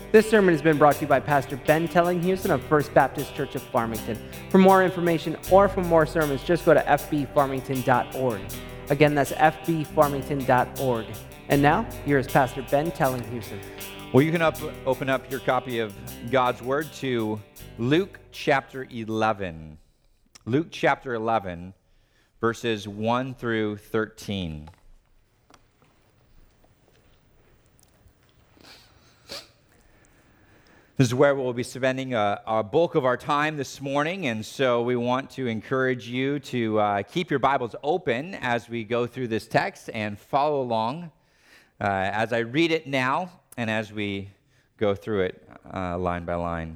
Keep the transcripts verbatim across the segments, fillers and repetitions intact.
This sermon has been brought to you by Pastor Ben Tellinghausen of First Baptist Church of Farmington. For more information or for more sermons, just go to f b farmington dot org. Again, that's f b farmington dot org. And now, here is Pastor Ben Tellinghausen. Well, you can up, open up your copy of God's Word to Luke chapter eleven. Luke chapter eleven, verses one through thirteen. This is where we'll be spending a, a bulk of our time this morning, and so we want to encourage you to uh, keep your Bibles open as we go through this text and follow along uh, as I read it now and as we go through it uh, line by line.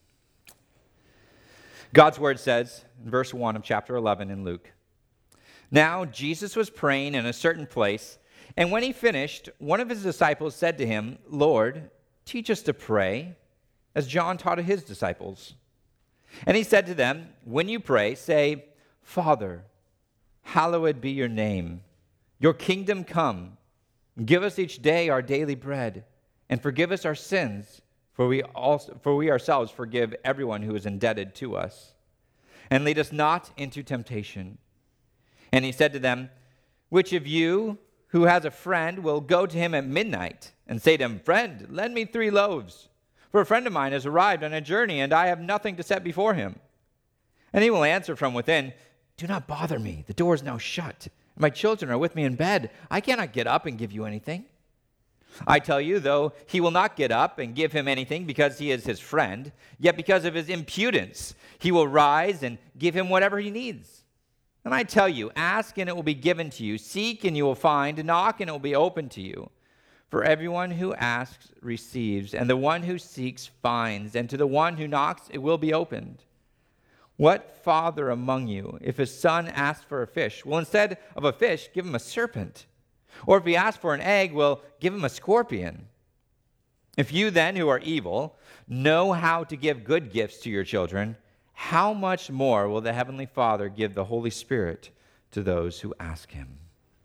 God's Word says, in verse one of chapter eleven in Luke, "Now Jesus was praying in a certain place, and when he finished, one of his disciples said to him, 'Lord, teach us to pray, as John taught his disciples.' And he said to them, 'When you pray, say, Father, hallowed be your name. Your kingdom come. Give us each day our daily bread, and forgive us our sins, for we also, for we ourselves forgive everyone who is indebted to us. And lead us not into temptation.' And he said to them, 'Which of you who has a friend will go to him at midnight and say to him, Friend, lend me three loaves? For a friend of mine has arrived on a journey, and I have nothing to set before him. And he will answer from within, Do not bother me. The door is now shut. My children are with me in bed. I cannot get up and give you anything. I tell you, though he will not get up and give him anything because he is his friend, yet because of his impudence, he will rise and give him whatever he needs. And I tell you, ask and it will be given to you. Seek and you will find. Knock and it will be opened to you. For everyone who asks receives, and the one who seeks finds, and to the one who knocks it will be opened. What father among you, if his son asks for a fish, will instead of a fish give him a serpent? Or if he asks for an egg, will give him a scorpion? If you then, who are evil, know how to give good gifts to your children, how much more will the Heavenly Father give the Holy Spirit to those who ask him?'"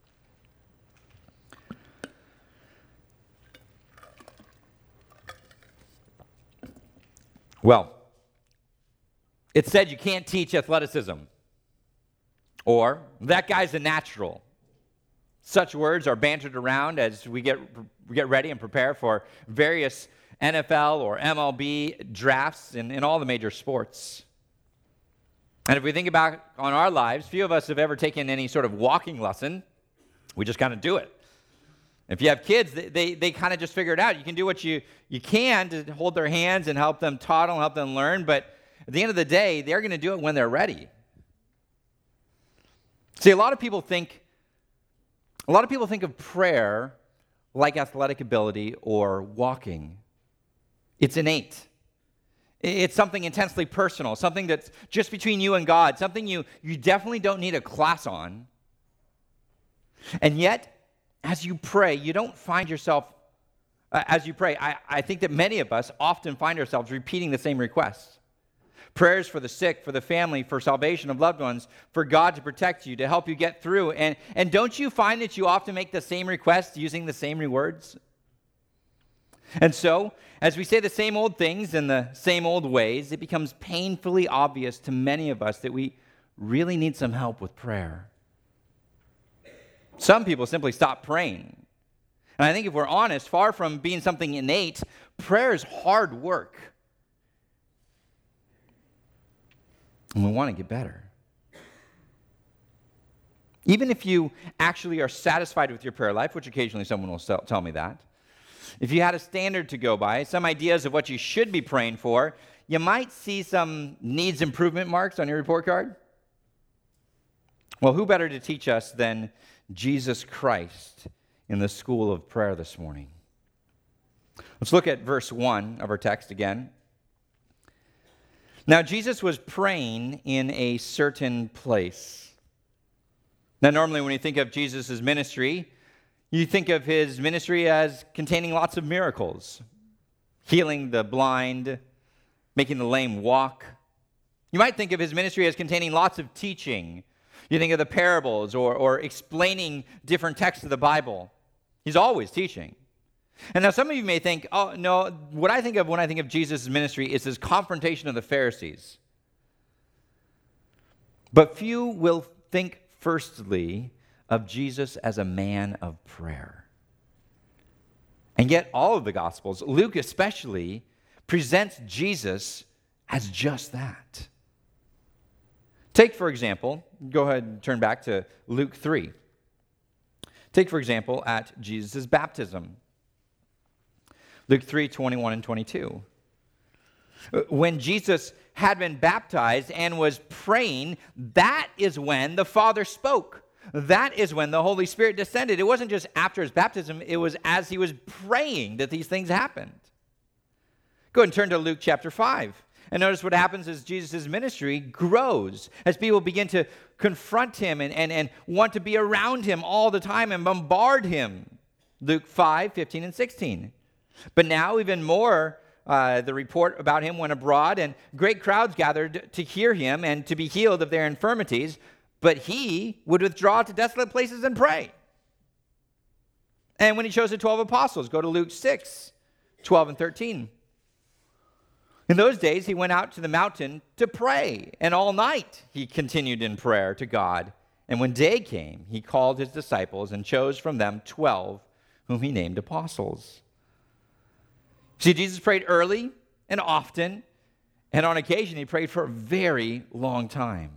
Well, it said you can't teach athleticism, or that guy's a natural. Such words are bantered around as we get we get ready and prepare for various N F L or M L B drafts in, in all the major sports. And if we think about on our lives, few of us have ever taken any sort of walking lesson. We just kind of do it. If you have kids, they, they, they kind of just figure it out. You can do what you, you can to hold their hands and help them toddle and help them learn, but at the end of the day, they're going to do it when they're ready. See, a lot of people think, a lot of people think of prayer like athletic ability or walking. It's innate. It's something intensely personal, something that's just between you and God, something you, you definitely don't need a class on. And yet, as you pray, you don't find yourself, uh, as you pray, I, I think that many of us often find ourselves repeating the same requests. Prayers for the sick, for the family, for salvation of loved ones, for God to protect you, to help you get through. And, and don't you find that you often make the same requests using the same words? And so, as we say the same old things in the same old ways, it becomes painfully obvious to many of us that we really need some help with prayer. Some people simply stop praying. And I think if we're honest, far from being something innate, prayer is hard work. And we want to get better. Even if you actually are satisfied with your prayer life, which occasionally someone will tell me that, if you had a standard to go by, some ideas of what you should be praying for, you might see some needs improvement marks on your report card. Well, who better to teach us than Jesus Christ in the school of prayer this morning? Let's look at verse one of our text again. "Now Jesus was praying in a certain place." Now normally when you think of Jesus' ministry, you think of his ministry as containing lots of miracles, healing the blind, making the lame walk. You might think of his ministry as containing lots of teaching. You think of the parables or, or explaining different texts of the Bible. He's always teaching. And now some of you may think, oh, no, what I think of when I think of Jesus' ministry is his confrontation of the Pharisees. But few will think firstly of Jesus as a man of prayer. And yet all of the Gospels, Luke especially, presents Jesus as just that. Take, for example, go ahead and turn back to Luke three. Take, for example, at Jesus' baptism. Luke three, twenty-one and twenty-two. When Jesus had been baptized and was praying, that is when the Father spoke. That is when the Holy Spirit descended. It wasn't just after his baptism, it was as he was praying that these things happened. Go ahead and turn to Luke chapter five. And notice what happens as Jesus' ministry grows, as people begin to confront him and, and, and want to be around him all the time and bombard him. Luke five, fifteen and sixteen. But now even more, uh, the report about him went abroad, and great crowds gathered to hear him and to be healed of their infirmities. But he would withdraw to desolate places and pray. And when he chose the twelve apostles, go to Luke six, twelve and thirteen. In those days, he went out to the mountain to pray, and all night he continued in prayer to God. And when day came, he called his disciples and chose from them twelve, whom he named apostles. See, Jesus prayed early and often, and on occasion he prayed for a very long time.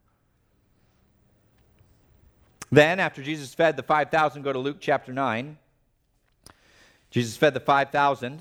Then, after Jesus fed the five thousand, go to Luke chapter nine. Jesus fed the five thousand.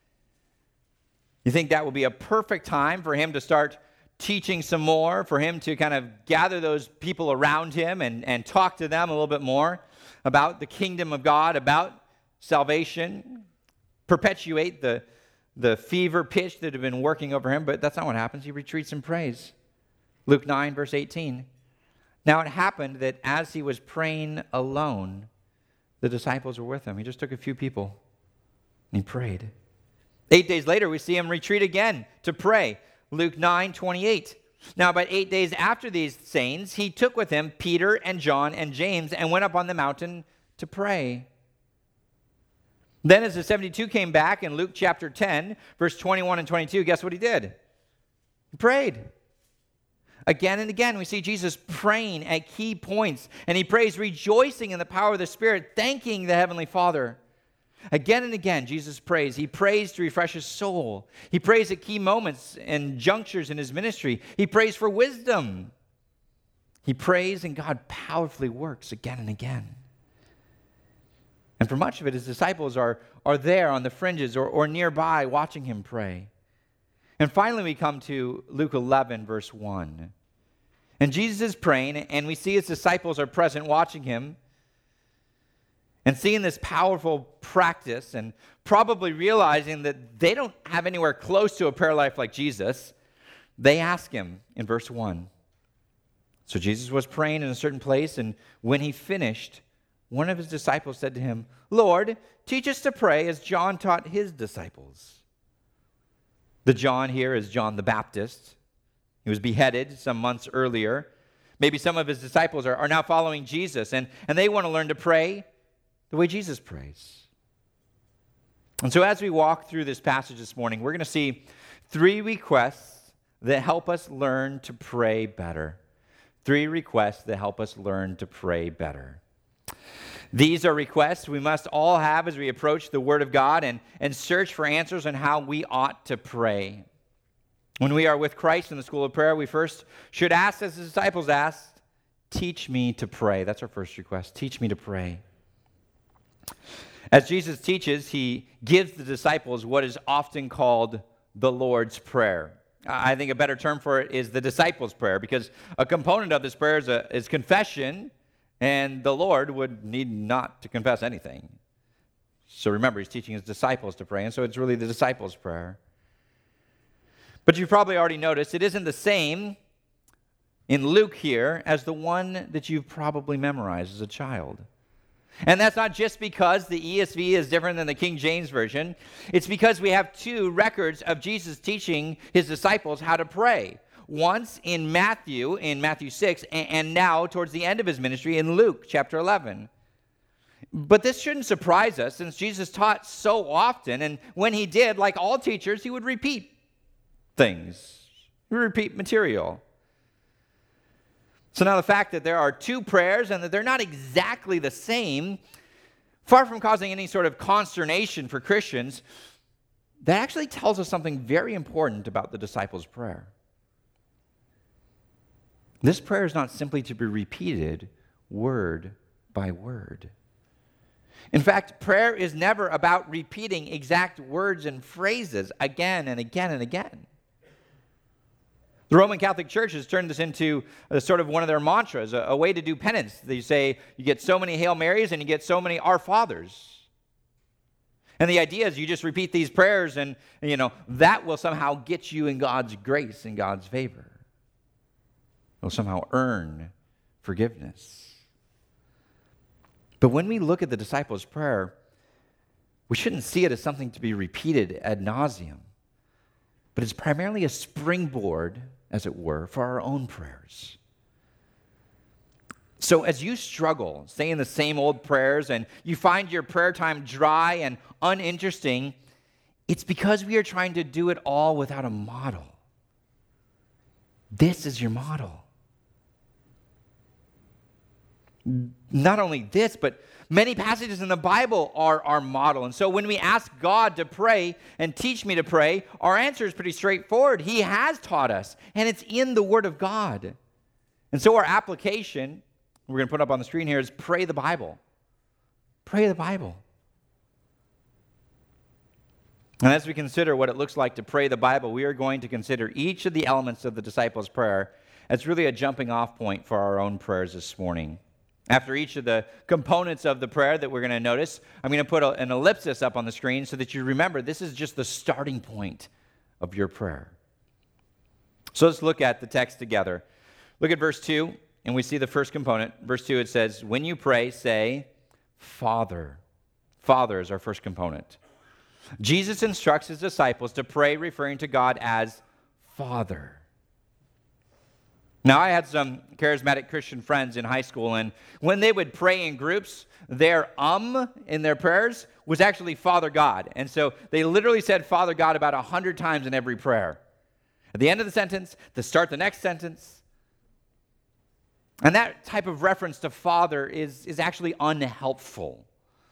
You think that would be a perfect time for him to start teaching some more, for him to kind of gather those people around him and, and talk to them a little bit more about the kingdom of God, about salvation, perpetuate the, the fever pitch that had been working over him, but that's not what happens. He retreats and prays. Luke nine, verse eighteen. Now it happened that as he was praying alone, the disciples were with him. He just took a few people and he prayed. Eight days later, we see him retreat again to pray. Luke nine, twenty-eight. Now, about eight days after these sayings, he took with him Peter and John and James and went up on the mountain to pray. Then as the seventy-two came back in Luke chapter ten, verse twenty-one and twenty-two, guess what he did? He prayed. Again and again, we see Jesus praying at key points, and he prays rejoicing in the power of the Spirit, thanking the Heavenly Father. Again and again, Jesus prays. He prays to refresh his soul. He prays at key moments and junctures in his ministry. He prays for wisdom. He prays, and God powerfully works again and again. And for much of it, his disciples are, are there on the fringes or, or nearby watching him pray. And finally, we come to Luke eleven, verse one. And Jesus is praying, and we see his disciples are present watching him. And seeing this powerful practice and probably realizing that they don't have anywhere close to a prayer life like Jesus, they ask him in verse one. So Jesus was praying in a certain place, and when he finished, one of his disciples said to him, "Lord, teach us to pray as John taught his disciples." The John here is John the Baptist. He was beheaded some months earlier. Maybe some of his disciples are, are now following Jesus, and, and they want to learn to pray the way Jesus prays. And so as we walk through this passage this morning, we're going to see three requests that help us learn to pray better. Three requests that help us learn to pray better. These are requests we must all have as we approach the Word of God and, and search for answers on how we ought to pray. When we are with Christ in the school of prayer, we first should ask, as the disciples asked, "Teach me to pray." That's our first request. Teach me to pray. As Jesus teaches, he gives the disciples what is often called the Lord's Prayer. I think a better term for it is the disciples' prayer, because a component of this prayer is, a, is confession, and the Lord would need not to confess anything. So remember, he's teaching his disciples to pray, and so it's really the disciples' prayer. But you've probably already noticed it isn't the same in Luke here as the one that you've probably memorized as a child. And that's not just because the E S V is different than the King James Version. It's because we have two records of Jesus teaching his disciples how to pray. Once in Matthew, in Matthew six, and now towards the end of his ministry in Luke chapter eleven. But this shouldn't surprise us since Jesus taught so often, and when he did, like all teachers, he would repeat things. He would repeat material. So now the fact that there are two prayers and that they're not exactly the same, far from causing any sort of consternation for Christians, that actually tells us something very important about the disciples' prayer. This prayer is not simply to be repeated word by word. In fact, prayer is never about repeating exact words and phrases again and again and again. The Roman Catholic Church has turned this into a sort of one of their mantras, a, a way to do penance. They say you get so many Hail Marys and you get so many Our Fathers. And the idea is you just repeat these prayers and, you know, that will somehow get you in God's grace and God's favor. It will somehow earn forgiveness. But when we look at the disciples' prayer, we shouldn't see it as something to be repeated ad nauseum, but it's primarily a springboard, as it were, for our own prayers. So as you struggle saying the same old prayers and you find your prayer time dry and uninteresting, it's because we are trying to do it all without a model. This is your model. Not only this, but many passages in the Bible are our model. And so when we ask God to pray and teach me to pray, our answer is pretty straightforward. He has taught us, and it's in the Word of God. And so our application, we're going to put up on the screen here, is pray the Bible. Pray the Bible. And as we consider what it looks like to pray the Bible, we are going to consider each of the elements of the disciples' prayer as really a jumping off point for our own prayers this morning. After each of the components of the prayer that we're going to notice, I'm going to put a, an ellipsis up on the screen so that you remember this is just the starting point of your prayer. So let's look at the text together. Look at verse two, and we see the first component. Verse two, it says, when you pray, say, Father. Father is our first component. Jesus instructs his disciples to pray referring to God as Father. Now, I had some charismatic Christian friends in high school, and when they would pray in groups, their um in their prayers was actually Father God. And so they literally said Father God about a hundred times in every prayer. At the end of the sentence, to start the next sentence. And that type of reference to Father is, is actually unhelpful.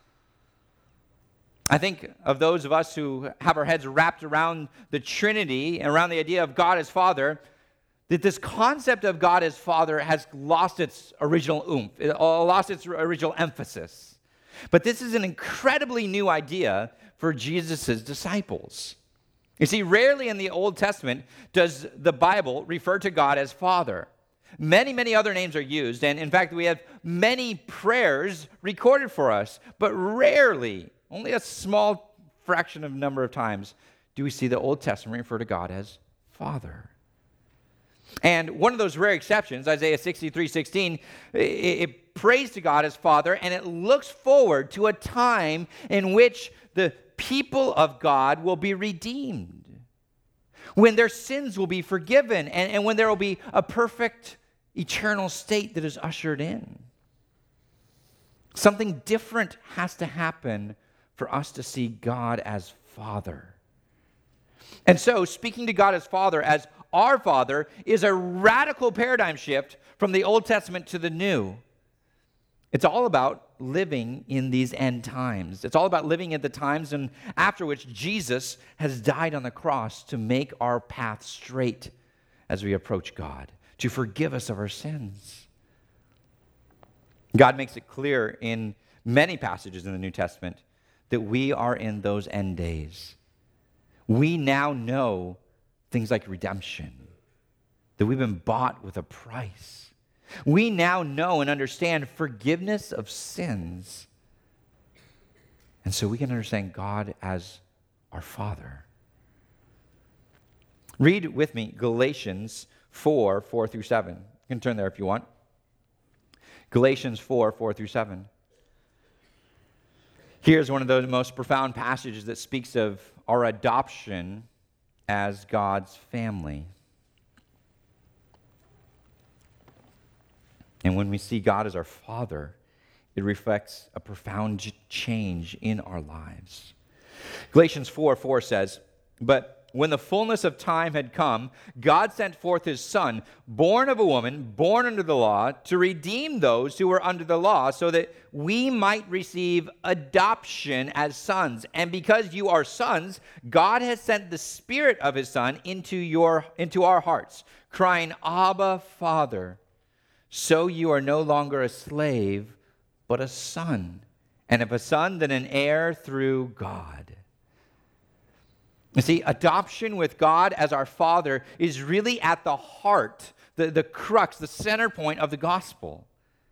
I think of those of us who have our heads wrapped around the Trinity and around the idea of God as Father, that this concept of God as Father has lost its original oomph, it lost its original emphasis. But this is an incredibly new idea for Jesus' disciples. You see, rarely in the Old Testament does the Bible refer to God as Father. Many, many other names are used, and in fact, we have many prayers recorded for us, but rarely, only a small fraction of number of times, do we see the Old Testament refer to God as Father. And one of those rare exceptions, Isaiah sixty-three sixteen, it, it prays to God as Father, and it looks forward to a time in which the people of God will be redeemed, when their sins will be forgiven, and, and when there will be a perfect eternal state that is ushered in. Something different has to happen for us to see God as Father. And so, speaking to God as Father, as our Father, is a radical paradigm shift from the Old Testament to the New. It's all about living in these end times. It's all about living at the times and after which Jesus has died on the cross to make our path straight as we approach God, to forgive us of our sins. God makes it clear in many passages in the New Testament that we are in those end days. We now know things like redemption, that we've been bought with a price. We now know and understand forgiveness of sins. And so we can understand God as our Father. Read with me Galatians four, four through seven. You can turn there if you want. Galatians four, four through seven. Here's one of those most profound passages that speaks of our adoption as God's family. And when we see God as our Father, It reflects a profound change in our lives. Galatians four four says, "But when the fullness of time had come, God sent forth his Son, born of a woman, born under the law, to redeem those who were under the law, so that we might receive adoption as sons. And because you are sons, God has sent the Spirit of his Son into your into our hearts, crying, 'Abba, Father.' So you are no longer a slave, but a son. And if a son, then an heir through God." You see, adoption with God as our Father is really at the heart, the, the crux, the center point of the gospel.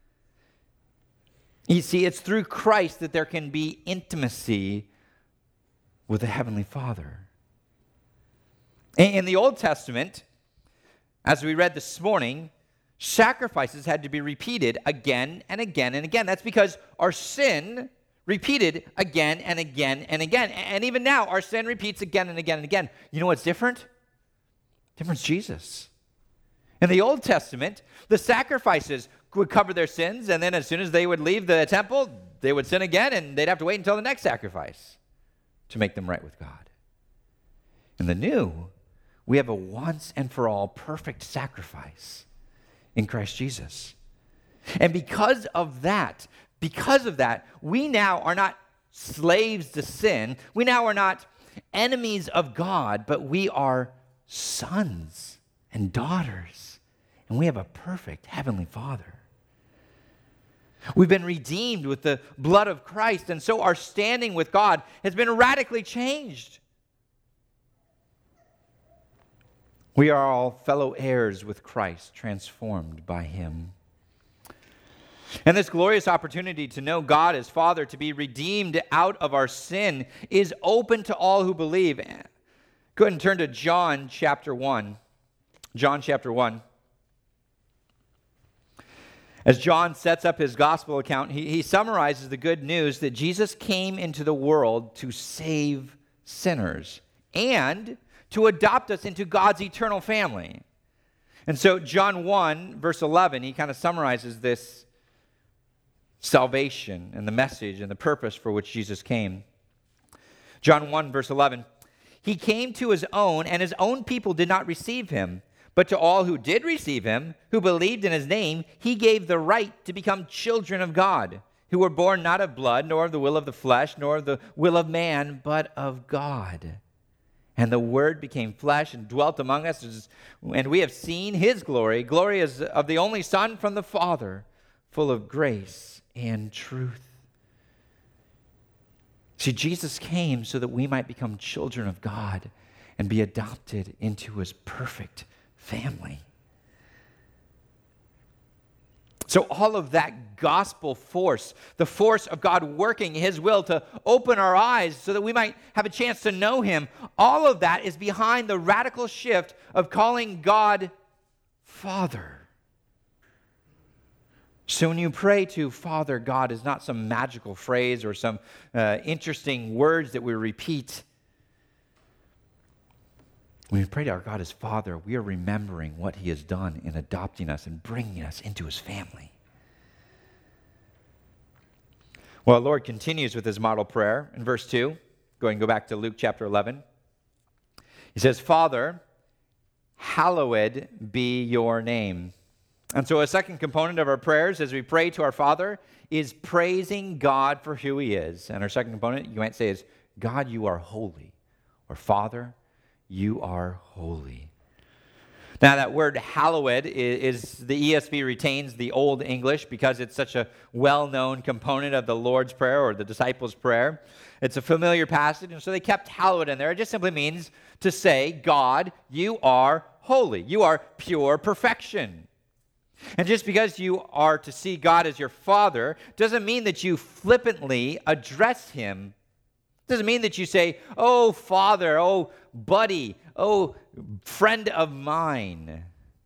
You see, it's through Christ that there can be intimacy with the Heavenly Father. In, in the Old Testament, as we read this morning, sacrifices had to be repeated again and again and again. That's because our sin repeated again and again and again. And even now, our sin repeats again and again and again. You know what's different? Different's Jesus. In the Old Testament, the sacrifices would cover their sins, and then as soon as they would leave the temple, they would sin again, and they'd have to wait until the next sacrifice to make them right with God. In the New, we have a once and for all perfect sacrifice in Christ Jesus. And because of that, Because of that, we now are not slaves to sin. We now are not enemies of God, but we are sons and daughters. And we have a perfect Heavenly Father. We've been redeemed with the blood of Christ, and so our standing with God has been radically changed. We are all fellow heirs with Christ, transformed by him. And this glorious opportunity to know God as Father, to be redeemed out of our sin, is open to all who believe. Go ahead and turn to John chapter one. John chapter one. As John sets up his gospel account, he, he summarizes the good news that Jesus came into the world to save sinners and to adopt us into God's eternal family. And so John one, verse eleven, he kind of summarizes this salvation and the message and the purpose for which Jesus came. John one, verse eleven, "He came to his own, and his own people did not receive him. But to all who did receive him, who believed in his name, he gave the right to become children of God, who were born not of blood, nor of the will of the flesh, nor of the will of man, but of God. And the Word became flesh and dwelt among us, and we have seen his glory. Glory is of the only Son from the Father, full of grace and truth." See, Jesus came so that we might become children of God and be adopted into his perfect family. So all of that gospel force, the force of God working his will to open our eyes so that we might have a chance to know him, all of that is behind the radical shift of calling God Father. So when you pray to Father God, it's not some magical phrase or some uh, interesting words that we repeat. When we pray to our God as Father, we are remembering what he has done in adopting us and bringing us into his family. Well, the Lord continues with his model prayer in verse two. Go ahead and go back to Luke chapter eleven. He says, "Father, hallowed be your name." And so a second component of our prayers as we pray to our Father is praising God for who he is. And our second component, you might say, is, "God, you are holy." Or, "Father, you are holy." Now, that word hallowed is, is the E S V retains the Old English because it's such a well-known component of the Lord's Prayer or the disciples' prayer. It's a familiar passage, and so they kept hallowed in there. It just simply means to say, God, you are holy. You are pure perfection. And just because you are to see God as your Father doesn't mean that you flippantly address him. Doesn't mean that you say, "Oh, Father, oh, buddy, oh, friend of mine."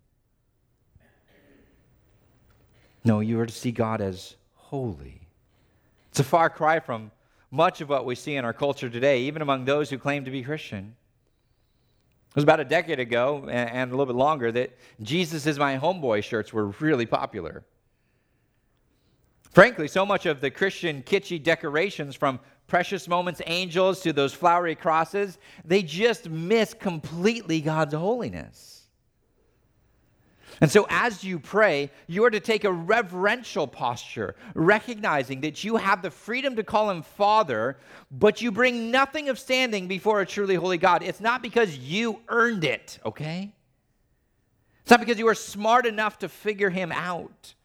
No, you are to see God as holy. It's a far cry from much of what we see in our culture today, even among those who claim to be Christian. It was about a decade ago, and a little bit longer, that "Jesus is my homeboy" shirts were really popular. Frankly, so much of the Christian kitschy decorations, from precious moments angels to those flowery crosses, they just miss completely God's holiness. And so as you pray, you are to take a reverential posture, recognizing that you have the freedom to call him Father, but you bring nothing of standing before a truly holy God. It's not because you earned it, okay? It's not because you are smart enough to figure him out.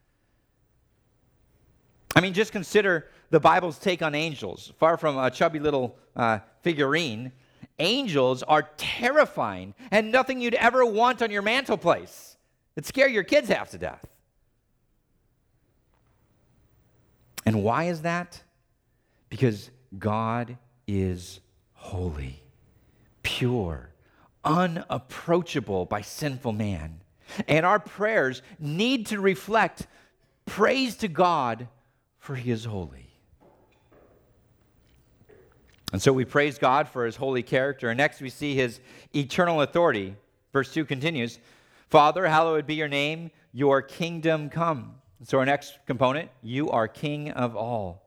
I mean, just consider the Bible's take on angels. Far from a chubby little uh, figurine, angels are terrifying and nothing you'd ever want on your mantelpiece. It'd scare your kids half to death. And why is that? Because God is holy, pure, unapproachable by sinful man. And our prayers need to reflect praise to God, for he is holy. And so we praise God for his holy character. And next we see his eternal authority. Verse two continues, Father, hallowed be your name, your kingdom come. So our next component, you are King of all.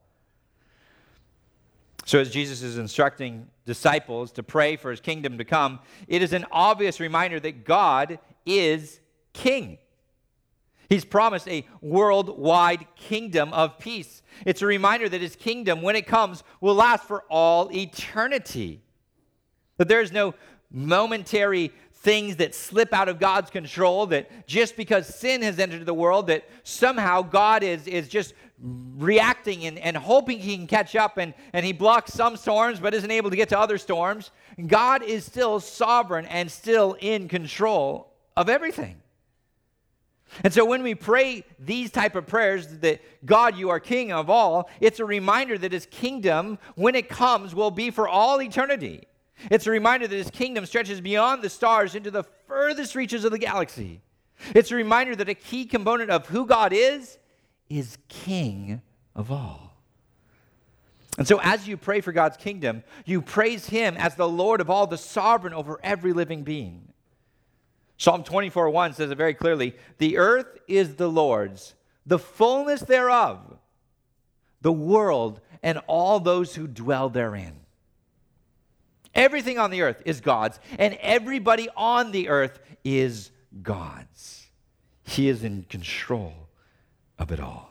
So as Jesus is instructing disciples to pray for his kingdom to come, it is an obvious reminder that God is king. He's promised a worldwide kingdom of peace. It's a reminder that his kingdom, when it comes, will last for all eternity. That there is no momentary things that slip out of God's control, that just because sin has entered the world, that somehow God is, is just reacting and, and hoping he can catch up, and, and he blocks some storms but isn't able to get to other storms. God is still sovereign and still in control of everything. And so when we pray these type of prayers, that God, you are King of all, it's a reminder that his kingdom, when it comes, will be for all eternity. It's a reminder that his kingdom stretches beyond the stars into the furthest reaches of the galaxy. It's a reminder that a key component of who God is, is King of all. And so as you pray for God's kingdom, you praise him as the Lord of all, the sovereign over every living being. Psalm twenty-four one says it very clearly, the earth is the Lord's, the fullness thereof, the world and all those who dwell therein. Everything on the earth is God's, and everybody on the earth is God's. He is in control of it all.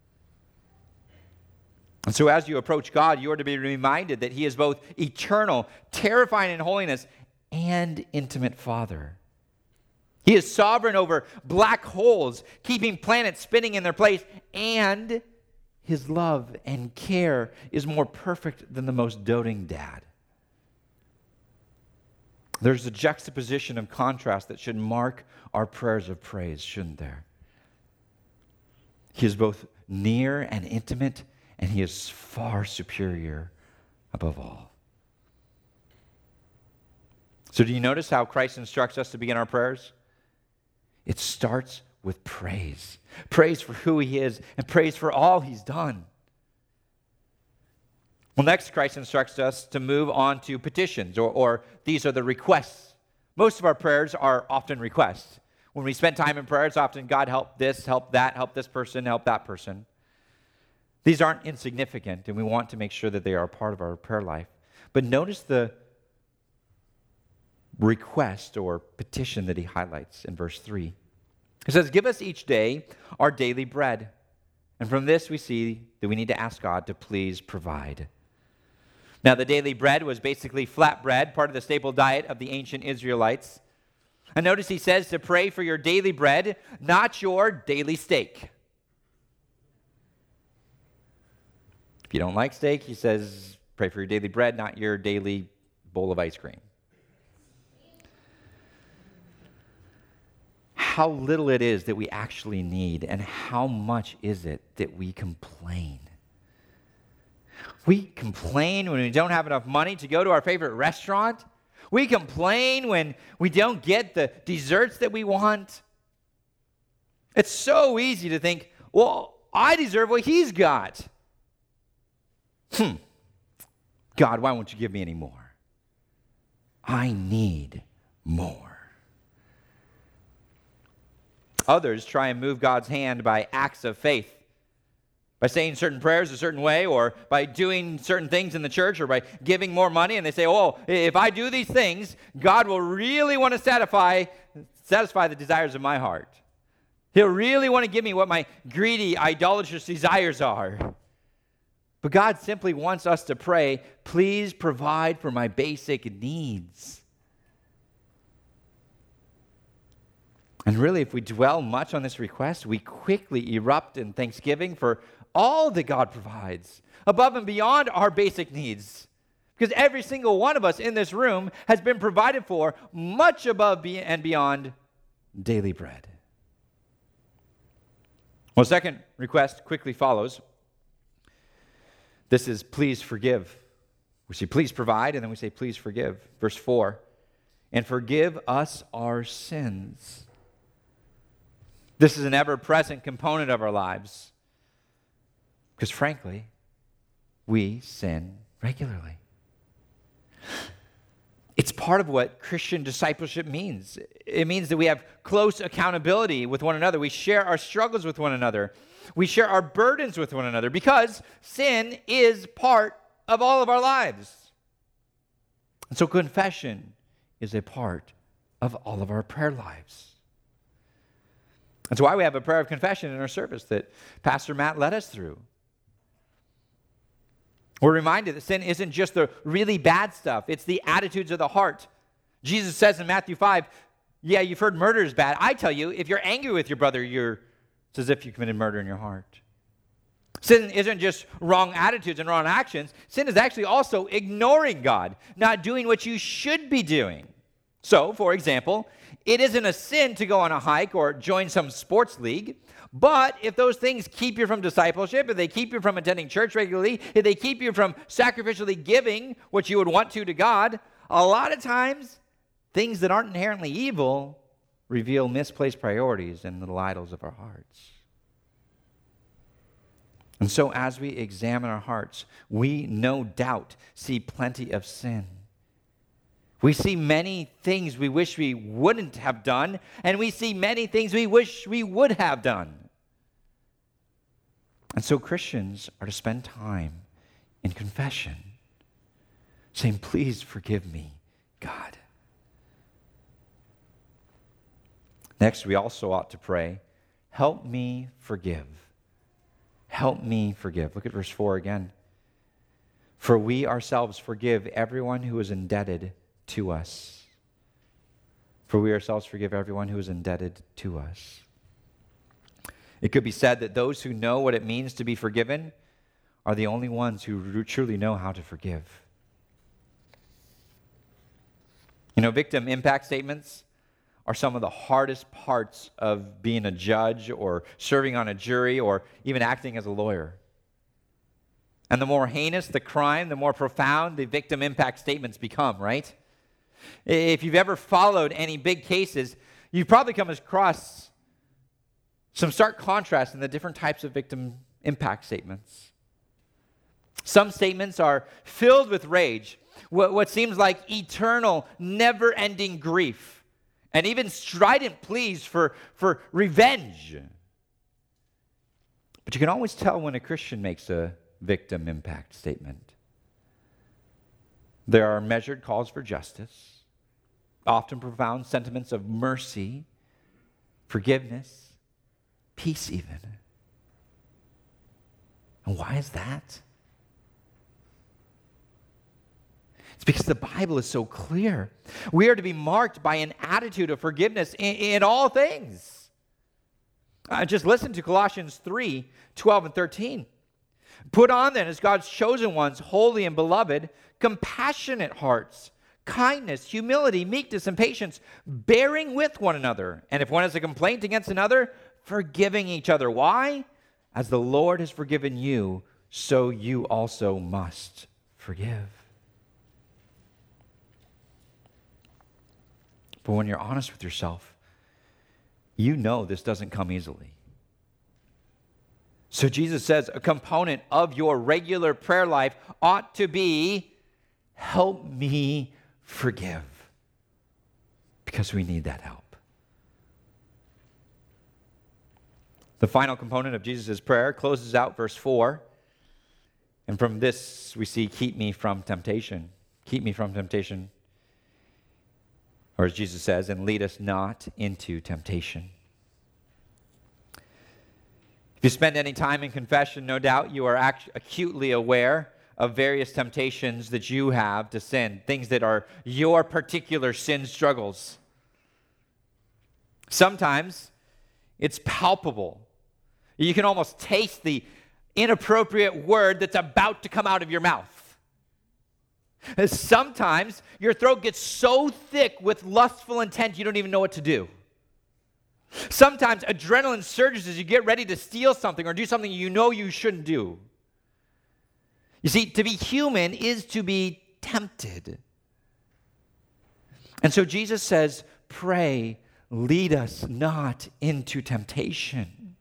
And so as you approach God, you are to be reminded that he is both eternal, terrifying in holiness, and intimate Father. He is sovereign over black holes, keeping planets spinning in their place, and his love and care is more perfect than the most doting dad. There's a juxtaposition of contrast that should mark our prayers of praise, shouldn't there? He is both near and intimate, and he is far superior above all. So do you notice how Christ instructs us to begin our prayers? It starts with praise. Praise for who he is and praise for all he's done. Well, next, Christ instructs us to move on to petitions, or, or these are the requests. Most of our prayers are often requests. When we spend time in prayer, it's often, God, help this, help that, help this person, help that person. These aren't insignificant, and we want to make sure that they are a part of our prayer life. But notice the request or petition that he highlights in verse three. It says, give us each day our daily bread. And from this we see that we need to ask God to please provide. Now the daily bread was basically flat bread, part of the staple diet of the ancient Israelites. And notice he says to pray for your daily bread, not your daily steak. If you don't like steak, he says, pray for your daily bread, not your daily bowl of ice cream. How little it is that we actually need, and how much is it that we complain. We complain when we don't have enough money to go to our favorite restaurant. We complain when we don't get the desserts that we want. It's so easy to think, well, I deserve what he's got. Hmm. God, why won't you give me any more? I need more. Others try and move God's hand by acts of faith. by saying certain prayers a certain way, or by doing certain things in the church, or by giving more money, and they say, oh, if I do these things, God will really want to satisfy, satisfy the desires of my heart. He'll really want to give me what my greedy, idolatrous desires are. But God simply wants us to pray, please provide for my basic needs. And really, if we dwell much on this request, we quickly erupt in thanksgiving for all that God provides, above and beyond our basic needs. Because every single one of us in this room has been provided for much above and beyond daily bread. Well, second request quickly follows. This is please forgive. We say please provide, and then we say please forgive. Verse four, and forgive us our sins. This is an ever-present component of our lives. Because frankly, we sin regularly. It's part of what Christian discipleship means. It means that we have close accountability with one another. We share our struggles with one another. We share our burdens with one another because sin is part of all of our lives. And so confession is a part of all of our prayer lives. That's why we have a prayer of confession in our service that Pastor Matt led us through. We're reminded that sin isn't just the really bad stuff. It's the attitudes of the heart. Jesus says in Matthew five, yeah, you've heard murder is bad. I tell you, if you're angry with your brother, you're, it's as if you committed murder in your heart. Sin isn't just wrong attitudes and wrong actions. Sin is actually also ignoring God, not doing what you should be doing. So, for example, it isn't a sin to go on a hike or join some sports league, but if those things keep you from discipleship, if they keep you from attending church regularly, if they keep you from sacrificially giving what you would want to to God, a lot of times, things that aren't inherently evil reveal misplaced priorities and little idols of our hearts. And so as we examine our hearts, we no doubt see plenty of sin. We see many things we wish we wouldn't have done, and we see many things we wish we would have done. And so Christians are to spend time in confession, saying, please forgive me, God. Next, we also ought to pray, help me forgive. Help me forgive. Look at verse four again. For we ourselves forgive everyone who is indebted to us. For we ourselves forgive everyone who is indebted to us. It could be said that those who know what it means to be forgiven are the only ones who truly know how to forgive. You know, victim impact statements are some of the hardest parts of being a judge or serving on a jury or even acting as a lawyer. And the more heinous the crime, the more profound the victim impact statements become, right? If you've ever followed any big cases, you've probably come across some stark contrast in the different types of victim impact statements. Some statements are filled with rage, what, what seems like eternal, never-ending grief, and even strident pleas for, for revenge. But you can always tell when a Christian makes a victim impact statement. There are measured calls for justice, often profound sentiments of mercy, forgiveness, peace even. And why is that? It's because the Bible is so clear. We are to be marked by an attitude of forgiveness in, in all things. Uh, just listen to Colossians three, twelve and thirteen. Put on then as God's chosen ones, holy and beloved, compassionate hearts, kindness, humility, meekness, and patience, bearing with one another. And if one has a complaint against another, forgiving each other. Why? As the Lord has forgiven you, so you also must forgive. But when you're honest with yourself, you know this doesn't come easily. So Jesus says a component of your regular prayer life ought to be, help me forgive. Because we need that help. The final component of Jesus' prayer closes out verse four. And from this, we see, keep me from temptation. Keep me from temptation. Or as Jesus says, and lead us not into temptation. If you spend any time in confession, no doubt you are act- acutely aware of various temptations that you have to sin, things that are your particular sin struggles. Sometimes it's palpable. You can almost taste the inappropriate word that's about to come out of your mouth. Sometimes your throat gets so thick with lustful intent you don't even know what to do. Sometimes adrenaline surges as you get ready to steal something or do something you know you shouldn't do. You see, to be human is to be tempted. And so Jesus says, pray, lead us not into temptation.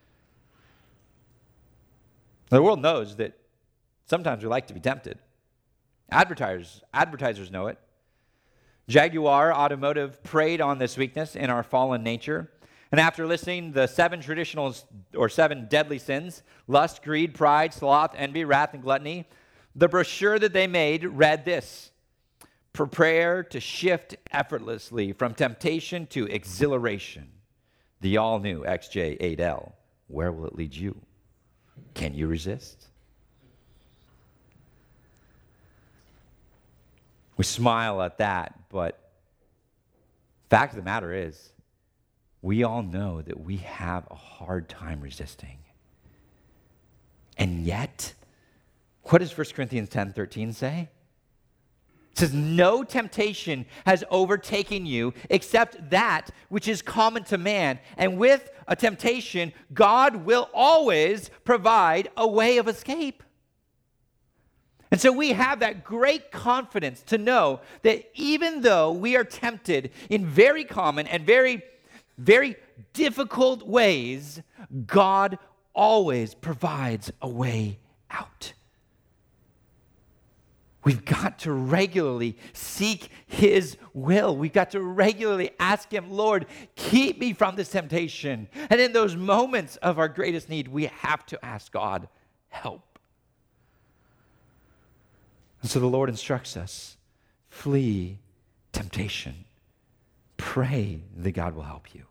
The world knows that sometimes we like to be tempted. Advertisers, advertisers know it. Jaguar Automotive preyed on this weakness in our fallen nature. And after listing the seven traditional or seven deadly sins, lust, greed, pride, sloth, envy, wrath, and gluttony, the brochure that they made read this: prepare to shift effortlessly from temptation to exhilaration. The all-new X J eight L. Where will it lead you? Can you resist? We smile at that, but fact of the matter is, we all know that we have a hard time resisting. And yet, what does First Corinthians ten thirteen say? It says, no temptation has overtaken you except that which is common to man. And with a temptation, God will always provide a way of escape. And so we have that great confidence to know that even though we are tempted in very common and very, very difficult ways, God always provides a way out. We've got to regularly seek His will. We've got to regularly ask Him, Lord, keep me from this temptation. And in those moments of our greatest need, we have to ask God, help. And so the Lord instructs us, flee temptation. Pray that God will help you.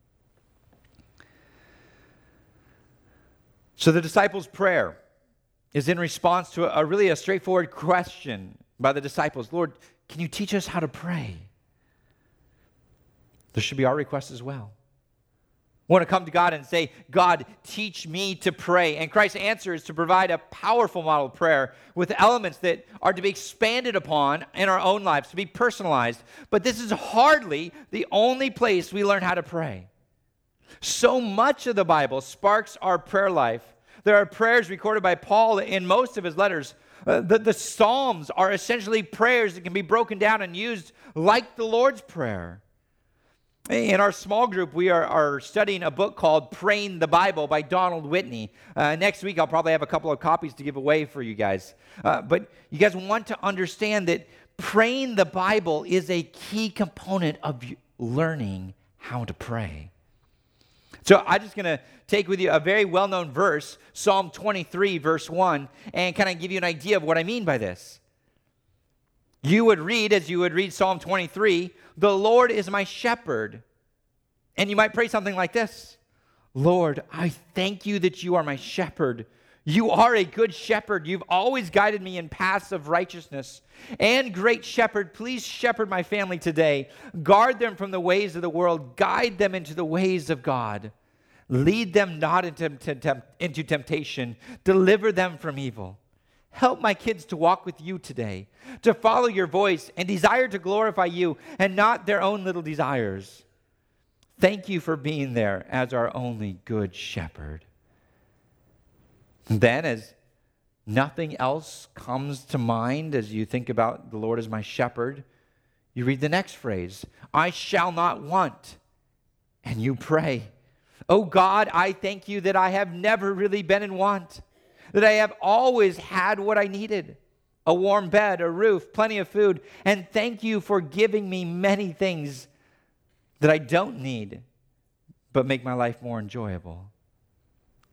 So the disciples' prayer is in response to a, a really a straightforward question by the disciples. Lord, can you teach us how to pray? This should be our request as well. We want to come to God and say, God, teach me to pray. And Christ's answer is to provide a powerful model of prayer with elements that are to be expanded upon in our own lives, to be personalized. But this is hardly the only place we learn how to pray. So much of the Bible sparks our prayer life. There are prayers recorded by Paul in most of his letters. Uh, the, the Psalms are essentially prayers that can be broken down and used like the Lord's Prayer. In our small group, we are, are studying a book called Praying the Bible by Donald Whitney. Uh, next week, I'll probably have a couple of copies to give away for you guys. Uh, but you guys want to understand that praying the Bible is a key component of learning how to pray. So I'm just going to take with you a very well-known verse, Psalm twenty-three, verse one, and kind of give you an idea of what I mean by this. You would read, as you would read Psalm twenty-three, the Lord is my shepherd. And you might pray something like this: Lord, I thank you that you are my shepherd. You are a good shepherd. You've always guided me in paths of righteousness. And great shepherd, please shepherd my family today. Guard them from the ways of the world. Guide them into the ways of God. Lead them not into, into temptation. Deliver them from evil. Help my kids to walk with you today, to follow your voice and desire to glorify you and not their own little desires. Thank you for being there as our only good shepherd. And then, as nothing else comes to mind as you think about the Lord as my shepherd, you read the next phrase, I shall not want. And you pray, oh God, I thank you that I have never really been in want, that I have always had what I needed, a warm bed, a roof, plenty of food, and thank you for giving me many things that I don't need, but make my life more enjoyable.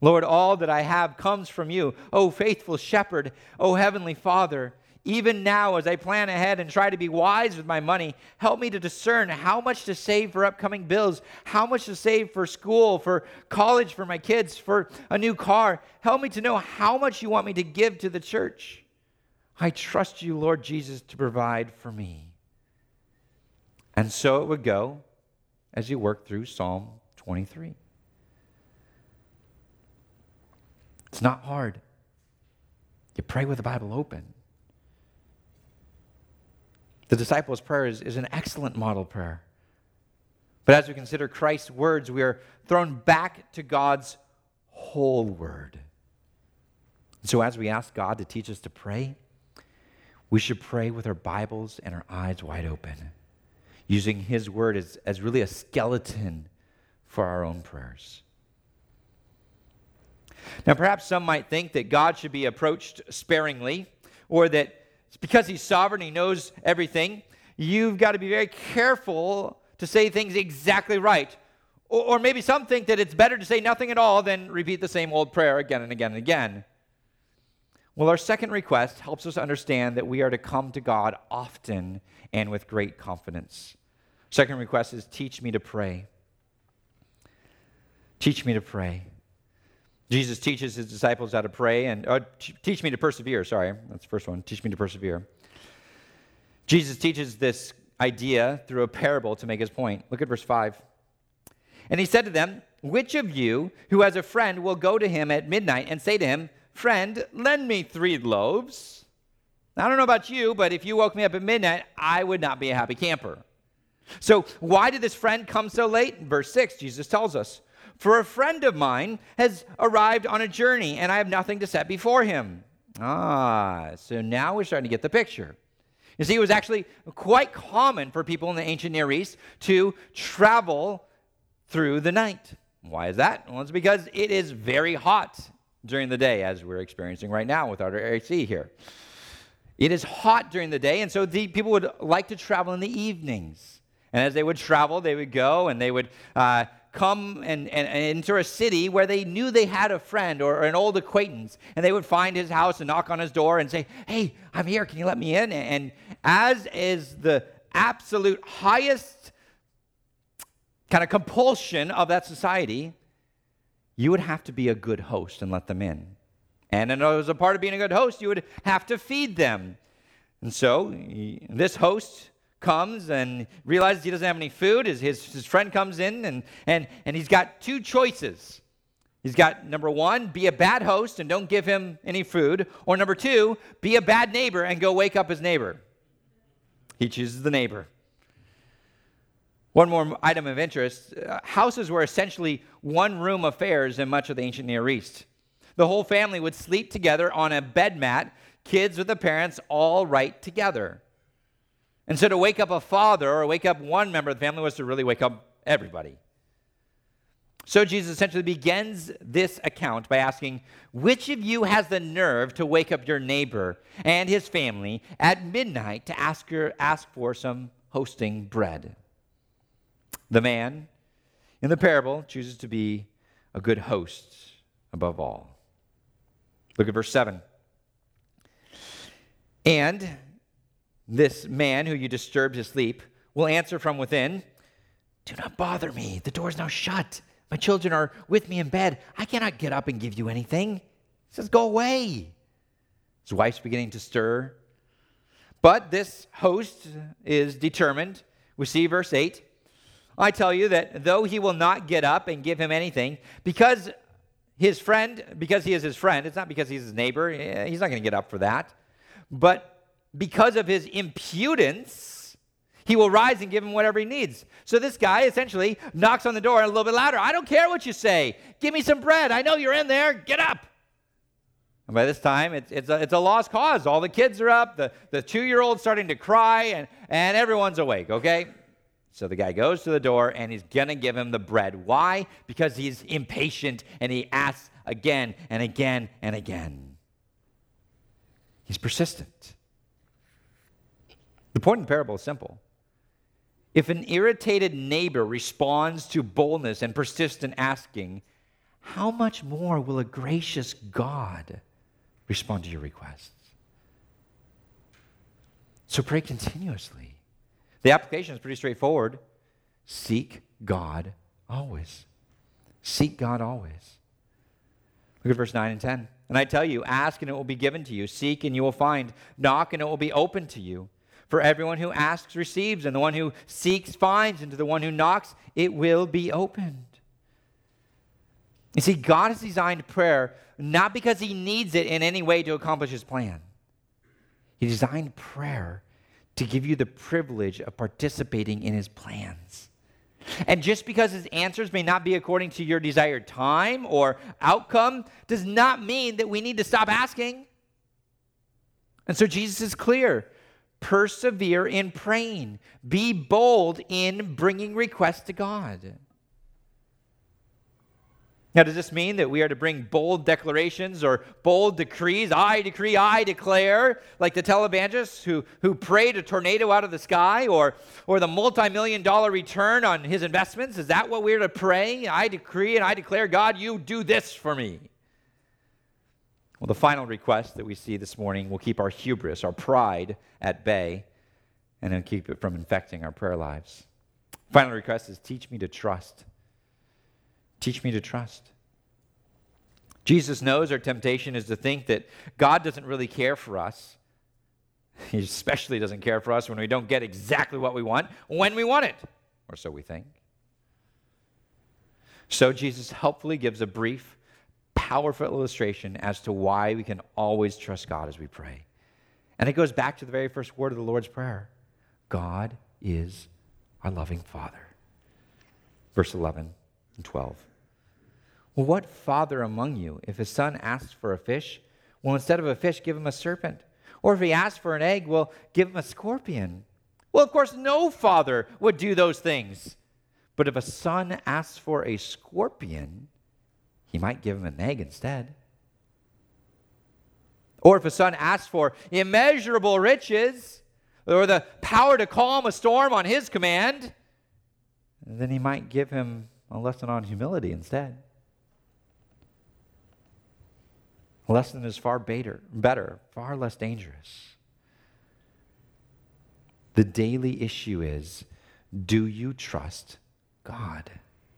Lord, all that I have comes from you. O faithful shepherd, O heavenly Father, even now as I plan ahead and try to be wise with my money, help me to discern how much to save for upcoming bills, how much to save for school, for college for my kids, for a new car. Help me to know how much you want me to give to the church. I trust you, Lord Jesus, to provide for me. And so it would go as you work through Psalm twenty-three. It's not hard. You pray with the Bible open. The disciples' prayer is, is an excellent model prayer. But as we consider Christ's words, we are thrown back to God's whole word. So as we ask God to teach us to pray, we should pray with our Bibles and our eyes wide open, using his word as, as really a skeleton for our own prayers. Now, perhaps some might think that God should be approached sparingly, or that because he's sovereign, he knows everything, you've got to be very careful to say things exactly right. Or, or maybe some think that it's better to say nothing at all than repeat the same old prayer again and again and again. Well, our second request helps us understand that we are to come to God often and with great confidence. Second request is, teach me to pray. Teach me to pray. Jesus teaches his disciples how to pray, and uh, teach me to persevere. Sorry, that's the first one. Teach me to persevere. Jesus teaches this idea through a parable to make his point. Look at verse five. And he said to them, which of you who has a friend will go to him at midnight and say to him, friend, lend me three loaves? Now, I don't know about you, but if you woke me up at midnight, I would not be a happy camper. So why did this friend come so late? In verse six, Jesus tells us, for a friend of mine has arrived on a journey, and I have nothing to set before him. Ah, so now we're starting to get the picture. You see, it was actually quite common for people in the ancient Near East to travel through the night. Why is that? Well, it's because it is very hot during the day, as we're experiencing right now with our A C here. It is hot during the day, and so the people would like to travel in the evenings. And as they would travel, they would go and they would uh, come and, and, and enter a city where they knew they had a friend or, or an old acquaintance, and they would find his house and knock on his door and say, hey, I'm here, can you let me in? And as is the absolute highest kind of compulsion of that society, you would have to be a good host and let them in. And as a part of being a good host, you would have to feed them. And so this host comes and realizes he doesn't have any food. His, his, his friend comes in, and, and, and he's got two choices. He's got, number one, be a bad host and don't give him any food. Or number two, be a bad neighbor and go wake up his neighbor. He chooses the neighbor. One more item of interest. Uh, houses were essentially one-room affairs in much of the ancient Near East. The whole family would sleep together on a bed mat, kids with the parents all right together. And so to wake up a father or wake up one member of the family was to really wake up everybody. So Jesus essentially begins this account by asking, which of you has the nerve to wake up your neighbor and his family at midnight to ask, your, ask for some hosting bread? The man in the parable chooses to be a good host above all. Look at verse seven. And this man who you disturbed his sleep will answer from within, do not bother me. The door is now shut. My children are with me in bed. I cannot get up and give you anything. He says, go away. His wife's beginning to stir. But this host is determined. We see verse eight. I tell you that though he will not get up and give him anything, because his friend, because he is his friend, it's not because he's his neighbor. He's not going to get up for that. But because of his impudence, he will rise and give him whatever he needs. So this guy essentially knocks on the door a little bit louder. I don't care what you say. Give me some bread. I know you're in there. Get up. And by this time, it's, it's, a, it's a lost cause. All the kids are up. The, the two-year-old's starting to cry, and, and everyone's awake, okay? So the guy goes to the door, and he's going to give him the bread. Why? Because he's impatient, and he asks again and again and again. He's persistent. The point in the parable is simple. If an irritated neighbor responds to boldness and persistent asking, how much more will a gracious God respond to your requests? So pray continuously. The application is pretty straightforward. Seek God always. Seek God always. Look at verse nine and ten. And I tell you, ask and it will be given to you. Seek and you will find. Knock and it will be opened to you. For everyone who asks receives, and the one who seeks finds, and to the one who knocks it will be opened. You see, God has designed prayer not because he needs it in any way to accomplish his plan. He designed prayer to give you the privilege of participating in his plans. And just because his answers may not be according to your desired time or outcome does not mean that we need to stop asking. And so Jesus is clear. Persevere in praying. Be bold in bringing requests to God. Now, does this mean that we are to bring bold declarations or bold decrees? I decree, I declare, like the televangelists who, who prayed a tornado out of the sky, or, or the multi-million dollar return on his investments? Is that what we're to pray? I decree and I declare, God, you do this for me. Well, the final request that we see this morning will keep our hubris, our pride at bay, and then keep it from infecting our prayer lives. Final request is teach me to trust. Teach me to trust. Jesus knows our temptation is to think that God doesn't really care for us. He especially doesn't care for us when we don't get exactly what we want when we want it, or so we think. So Jesus helpfully gives a brief, powerful illustration as to why we can always trust God as we pray. And it goes back to the very first word of the Lord's Prayer. God is our loving Father. Verse eleven and twelve. Well, what father among you, if his son asks for a fish, will instead of a fish give him a serpent? Or if he asks for an egg, will give him a scorpion? Well, of course, no father would do those things. But if a son asks for a scorpion, he might give him an egg instead. Or if a son asks for immeasurable riches, or the power to calm a storm on his command, then he might give him a lesson on humility instead. A lesson that is far better, better, far less dangerous. The daily issue is, do you trust God?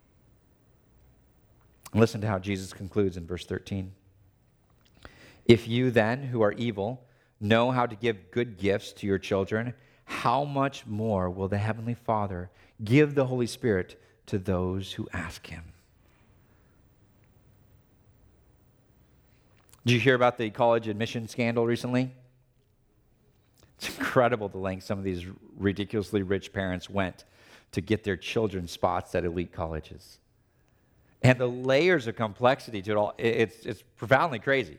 Listen to how Jesus concludes in verse thirteen. If you then, who are evil, know how to give good gifts to your children, how much more will the Heavenly Father give the Holy Spirit to those who ask him? Did you hear about the college admission scandal recently? It's incredible the length some of these ridiculously rich parents went to get their children spots at elite colleges. And the layers of complexity to it all, it's, it's profoundly crazy.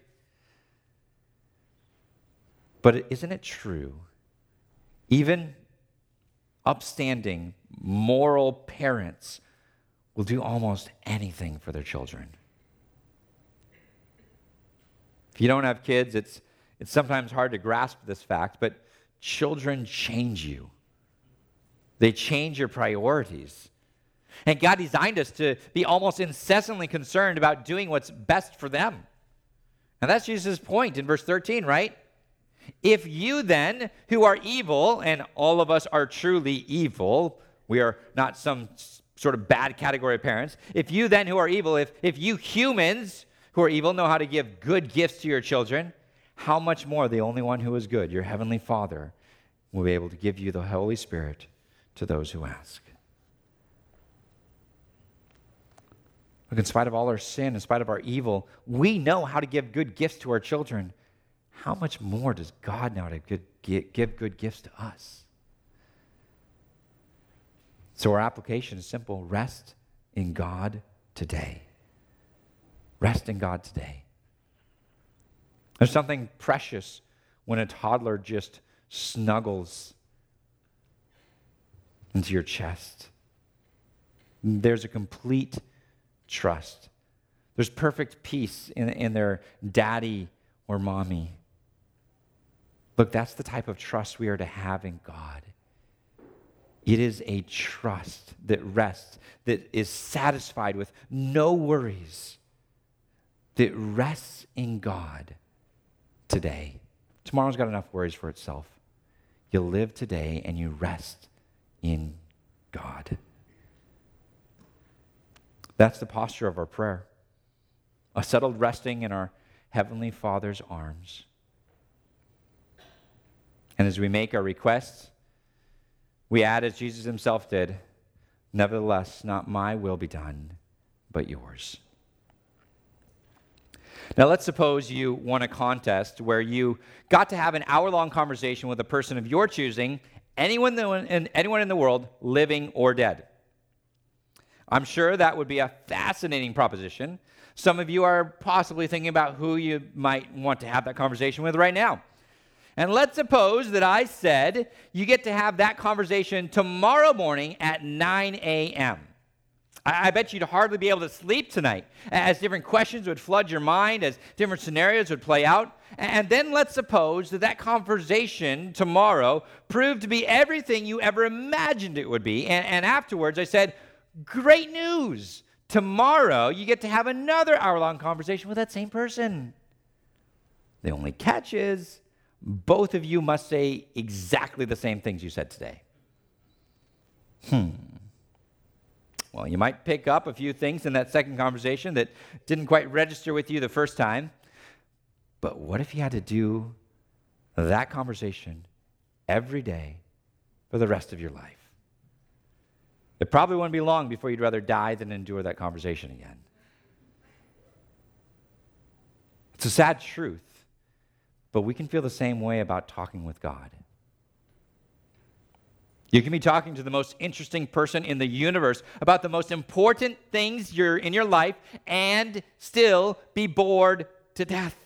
But isn't it true? Even upstanding, moral parents will do almost anything for their children. If you don't have kids, it's, it's sometimes hard to grasp this fact, but children change you. They change your priorities. And God designed us to be almost incessantly concerned about doing what's best for them. And that's Jesus' point in verse thirteen, right? If you then, who are evil, and all of us are truly evil, we are not some sort of bad category of parents. If you then who are evil, if, if you humans who are evil know how to give good gifts to your children, how much more the only one who is good, your heavenly Father, will be able to give you the Holy Spirit to those who ask. Look, in spite of all our sin, in spite of our evil, we know how to give good gifts to our children. How much more does God know how to give good gifts to us? So our application is simple. Rest in God today. Rest in God today. There's something precious when a toddler just snuggles into your chest. There's a complete trust. There's perfect peace in, in their daddy or mommy. Look, that's the type of trust we are to have in God. It is a trust that rests, that is satisfied with no worries, that rests in God today. Tomorrow's got enough worries for itself. You live today and you rest in God. That's the posture of our prayer. A settled resting in our Heavenly Father's arms. And as we make our requests, we add, as Jesus himself did, nevertheless, not my will be done, but yours. Now, let's suppose you won a contest where you got to have an hour-long conversation with a person of your choosing, anyone in, anyone in the world, living or dead. I'm sure that would be a fascinating proposition. Some of you are possibly thinking about who you might want to have that conversation with right now. And let's suppose that I said you get to have that conversation tomorrow morning at nine a.m. I bet you'd hardly be able to sleep tonight as different questions would flood your mind, as different scenarios would play out. And then let's suppose that that conversation tomorrow proved to be everything you ever imagined it would be. And, and afterwards I said, great news. Tomorrow you get to have another hour-long conversation with that same person. The only catch is both of you must say exactly the same things you said today. Hmm. Well, you might pick up a few things in that second conversation that didn't quite register with you the first time. But what if you had to do that conversation every day for the rest of your life? It probably wouldn't be long before you'd rather die than endure that conversation again. It's a sad truth, but we can feel the same way about talking with God. You can be talking to the most interesting person in the universe about the most important things you're in your life and still be bored to death.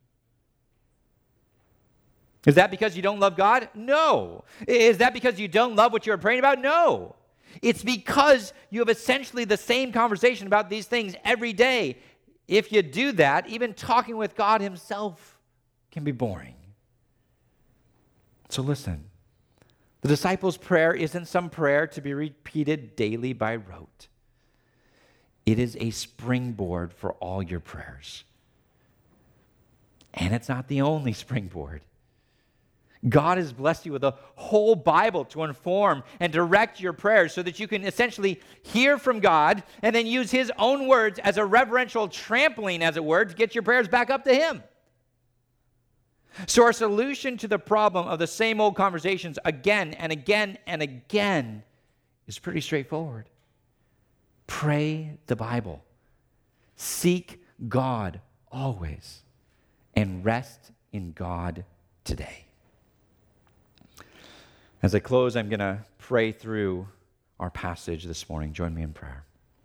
Is that because you don't love God? No. Is that because you don't love what you're praying about? No. It's because you have essentially the same conversation about these things every day. If you do that, even talking with God himself can be boring. So listen. The disciples' prayer isn't some prayer to be repeated daily by rote. It is a springboard for all your prayers. And it's not the only springboard. God has blessed you with a whole Bible to inform and direct your prayers so that you can essentially hear from God and then use his own words as a reverential trampoline, as it were, to get your prayers back up to him. So our solution to the problem of the same old conversations again and again and again is pretty straightforward. Pray the Bible. Seek God always. And rest in God today. As I close, I'm going to pray through our passage this morning. Join me in prayer.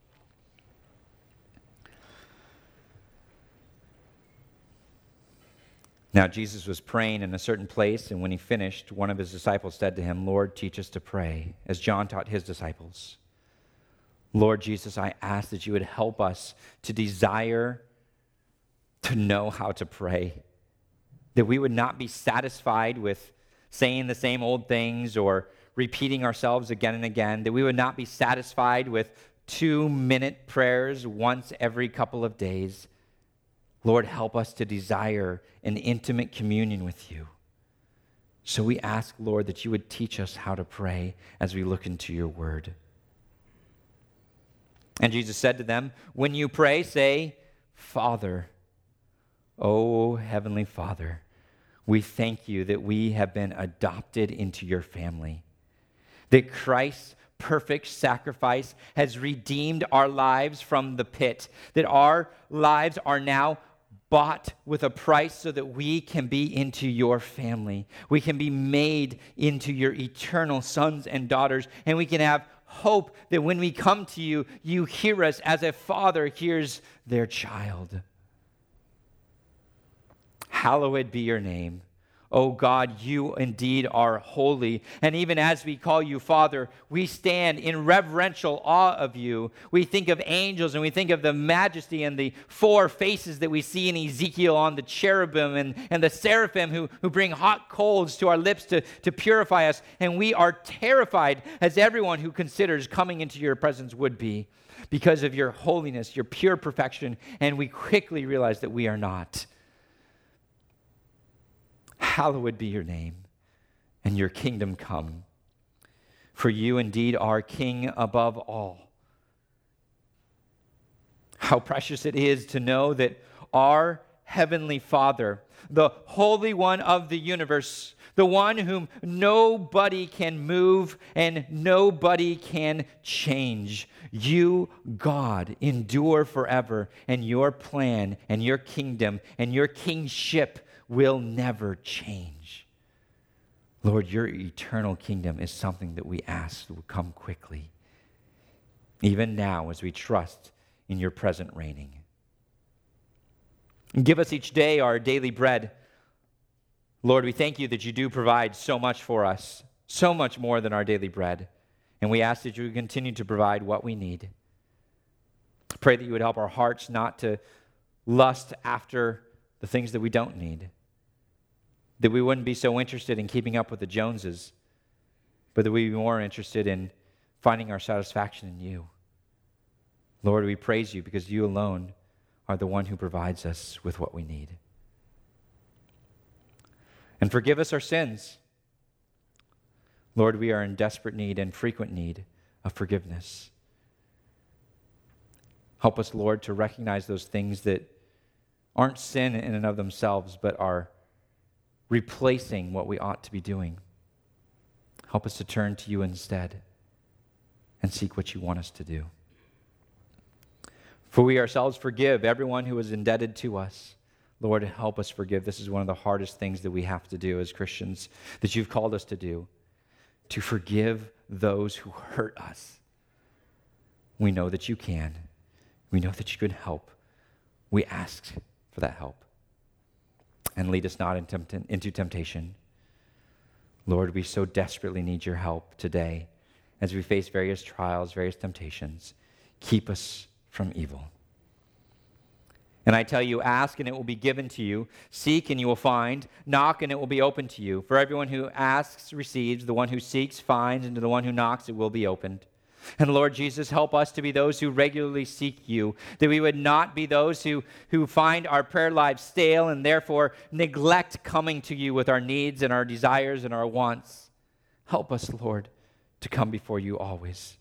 Now, Jesus was praying in a certain place, and when he finished, one of his disciples said to him, Lord, teach us to pray, as John taught his disciples. Lord Jesus, I ask that you would help us to desire to know how to pray, that we would not be satisfied with saying the same old things or repeating ourselves again and again, that we would not be satisfied with two-minute prayers once every couple of days. Lord, help us to desire an intimate communion with you. So we ask, Lord, that you would teach us how to pray as we look into your word. And Jesus said to them, when you pray, say, Father, O Heavenly Father, we thank you that we have been adopted into your family, that Christ's perfect sacrifice has redeemed our lives from the pit, that our lives are now bought with a price so that we can be into your family. We can be made into your eternal sons and daughters, and we can have hope that when we come to you, you hear us as a father hears their child. Hallowed be your name, O God, you indeed are holy. And even as we call you Father, we stand in reverential awe of you. We think of angels and we think of the majesty and the four faces that we see in Ezekiel on the cherubim and, and the seraphim who, who bring hot coals to our lips to, to purify us. And we are terrified, as everyone who considers coming into your presence would be, because of your holiness, your pure perfection. And we quickly realize that we are not. Hallowed be your name, and your kingdom come. For you indeed are King above all. How precious it is to know that our Heavenly Father, the Holy One of the universe, the one whom nobody can move and nobody can change, you, God, endure forever, and your plan and your kingdom and your kingship will never change. Lord, your eternal kingdom is something that we ask will come quickly, even now as we trust in your present reigning. And give us each day our daily bread. Lord, we thank you that you do provide so much for us, so much more than our daily bread. And we ask that you would continue to provide what we need. Pray that you would help our hearts not to lust after the things that we don't need, that we wouldn't be so interested in keeping up with the Joneses, but that we'd be more interested in finding our satisfaction in you. Lord, we praise you because you alone are the one who provides us with what we need. And forgive us our sins. Lord, we are in desperate need and frequent need of forgiveness. Help us, Lord, to recognize those things that aren't sin in and of themselves, but are replacing what we ought to be doing. Help us to turn to you instead and seek what you want us to do. For we ourselves forgive everyone who is indebted to us. Lord, help us forgive. This is one of the hardest things that we have to do as Christians, that you've called us to do, to forgive those who hurt us. We know that you can. We know that you can help. We ask for that help. And lead us not into temptation. Lord, we so desperately need your help today as we face various trials, various temptations. Keep us from evil. And I tell you, ask and it will be given to you. Seek and you will find. Knock and it will be opened to you. For everyone who asks receives. The one who seeks finds. And to the one who knocks it will be opened. And Lord Jesus, help us to be those who regularly seek you, that we would not be those who, who find our prayer lives stale and therefore neglect coming to you with our needs and our desires and our wants. Help us, Lord, to come before you always.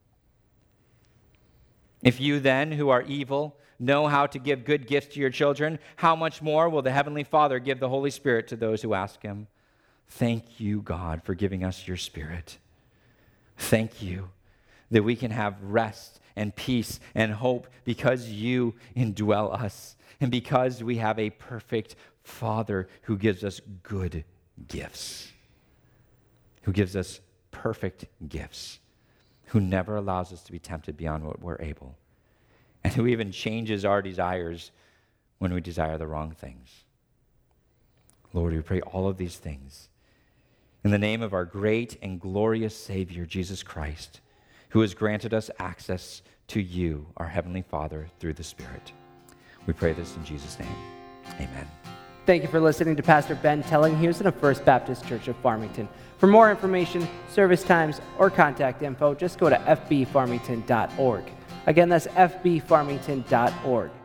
If you then, who are evil, know how to give good gifts to your children, how much more will the Heavenly Father give the Holy Spirit to those who ask him? Thank you, God, for giving us your Spirit. Thank you that we can have rest and peace and hope because you indwell us and because we have a perfect Father who gives us good gifts, who gives us perfect gifts, who never allows us to be tempted beyond what we're able, and who even changes our desires when we desire the wrong things. Lord, we pray all of these things in the name of our great and glorious Savior, Jesus Christ, who has granted us access to you, our Heavenly Father, through the Spirit. We pray this in Jesus' name. Amen. Thank you for listening to Pastor Ben Tellinghausen of First Baptist Church of Farmington. For more information, service times, or contact info, just go to f b farmington dot org. Again, that's f b farmington dot org.